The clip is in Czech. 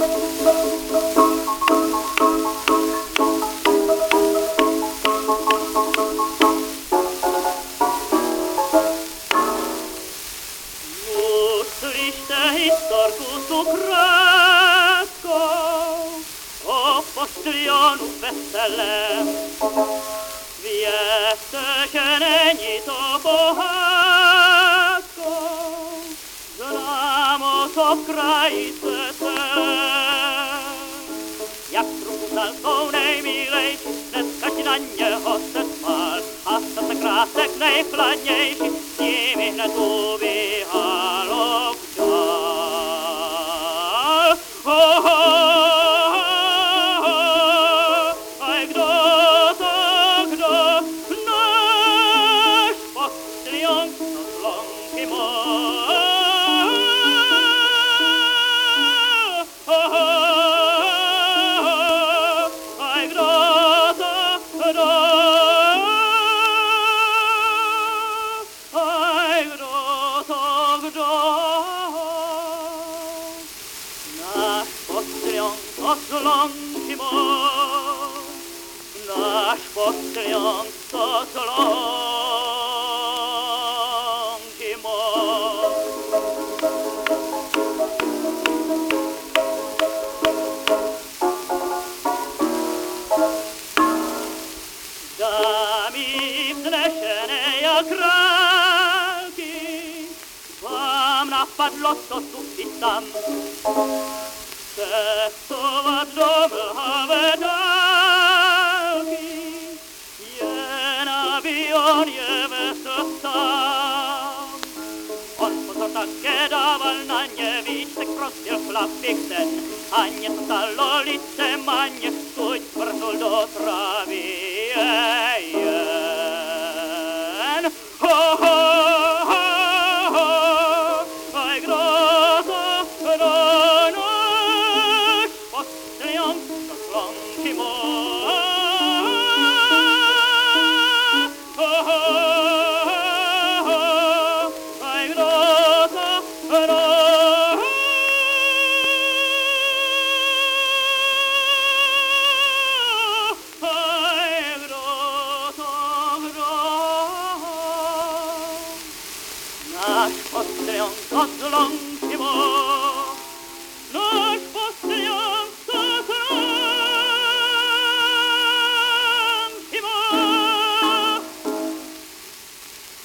Historku tu krátkou o postilionu veselém. Vězte, že není to pohádkou, známo to v kraji celém. Jak ruku dal nejmilejší, dneska ti na něho se smál, a se krásek nejchladnější, s nimi hned ubíhalo vdál. Aj kdo to, kdo, náš postilion, to zlomky môj. Aj kdo to, kdo, aj kdo to, kdo, náš postilion, to zlomky môj. Náš postilion, to zlomky môj. Dámy vznešené jak ráky, vám napadlo, co tu i tam. Cestovat do mlhavé dálky, jen avion je vesel sám. On pozor také dával na ně, víš, tak prosil chlapík ten, a něco stalo lice maně, tuď vrhnul do trávy jen. Ho, ho, ho, ho, aj kdo to, kdo, náš postilion, to zlomky môj. Ho, ho, ho, aj kdo to, kdo, náš postilion, to zlomky môj.